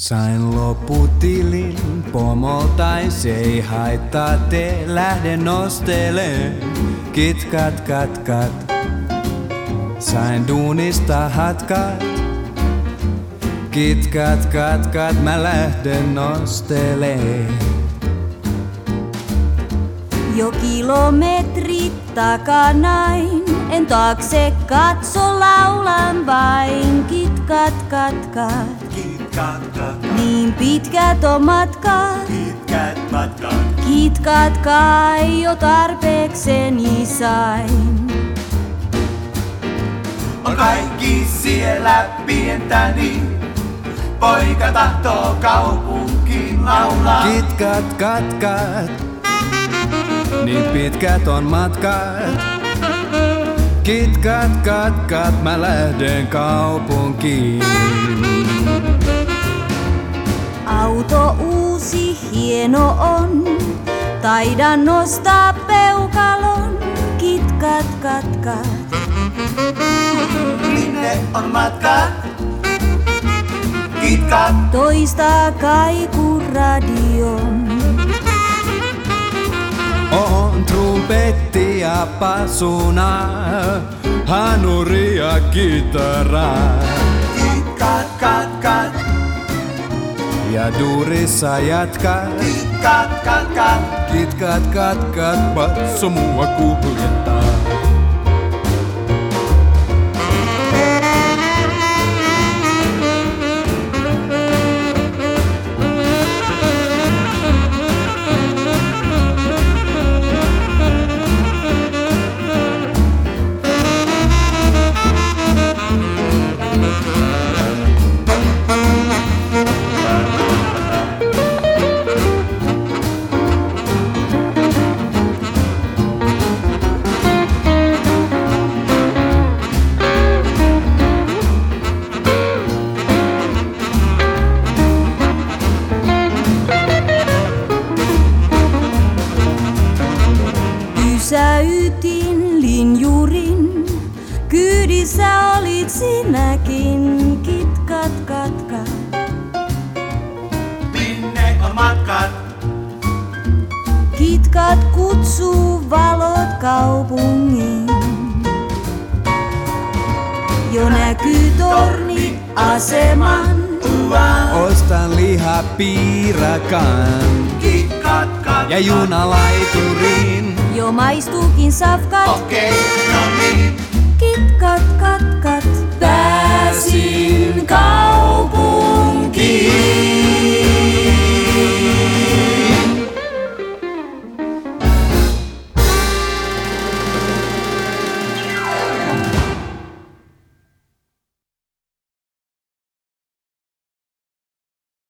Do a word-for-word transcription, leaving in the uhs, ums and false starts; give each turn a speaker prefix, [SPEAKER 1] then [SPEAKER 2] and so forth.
[SPEAKER 1] Sain lopputilin pomoltain, se ei haittaa, te lähden nosteleen. Kitkat, kat, kat. Sain duunista hatkat. Kitkat, kat, kat, mä lähden nosteleen.
[SPEAKER 2] Jo kilometrit takanain, en taakse katso, laulan vain. Kitkat, kat, kat.
[SPEAKER 3] Kitkat, kat,
[SPEAKER 2] Niin pitkät on matkat,
[SPEAKER 3] pitkät matkat.
[SPEAKER 2] kitkat kai jo tarpeekseni sain.
[SPEAKER 3] On kaikki siellä pientäni, poika tahtoo kaupunkiin laulaa.
[SPEAKER 1] Kitkat, kat, kat. Niin pitkät on matkat. Kitkat, kat, kat, mä lähden kaupunkiin.
[SPEAKER 2] Auto uusi, hieno on, taidan nostaa peukalon. Kitkat, kat, kat.
[SPEAKER 3] Minne on matkat? Kitkat,
[SPEAKER 2] Toistaa kaikuradion.
[SPEAKER 1] On trumpetti ja pasuna, hanuri ja kitara.
[SPEAKER 3] kitkat, kat, kat.
[SPEAKER 1] Ja duurissa jatkat.
[SPEAKER 3] Kitkat, kat, kat.
[SPEAKER 1] Kitkat, kat, kat, passu mua kuljettaa.
[SPEAKER 2] Pysäytin linjurin, kyydissä olit sinäkin. Kitkat, kat, kat.
[SPEAKER 3] Minne on matkat?
[SPEAKER 2] Kitkat kutsuu valot kaupungiin. Jo näkyy torni aseman.
[SPEAKER 1] Ostan lihapiirakan
[SPEAKER 3] Kitkat, kat,
[SPEAKER 1] ja junalaiturin.
[SPEAKER 2] Jo maistuukin safkat.
[SPEAKER 3] Okei,